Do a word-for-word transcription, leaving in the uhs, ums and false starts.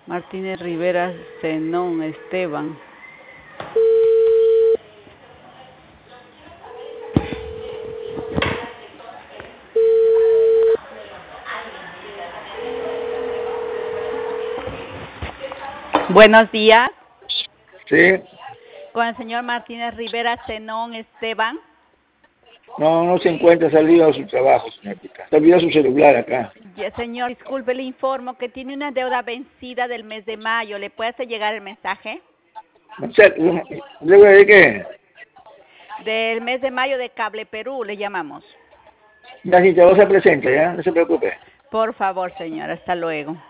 Martínez Rivera Zenón Esteban. Buenos días. Sí. Con el señor Martínez Rivera Zenón Esteban. No, no se encuentra, salido a su trabajo, señorita. Se olvidó su celular acá. Ya, señor, disculpe, le informo que tiene una deuda vencida del mes de mayo. ¿Le puede hacer llegar el mensaje? ¿Deuda de qué? Del mes de mayo de Cable Perú, le llamamos. Ya, si te vas a presentar, ¿ya? No se preocupe. Por favor, señor, hasta luego.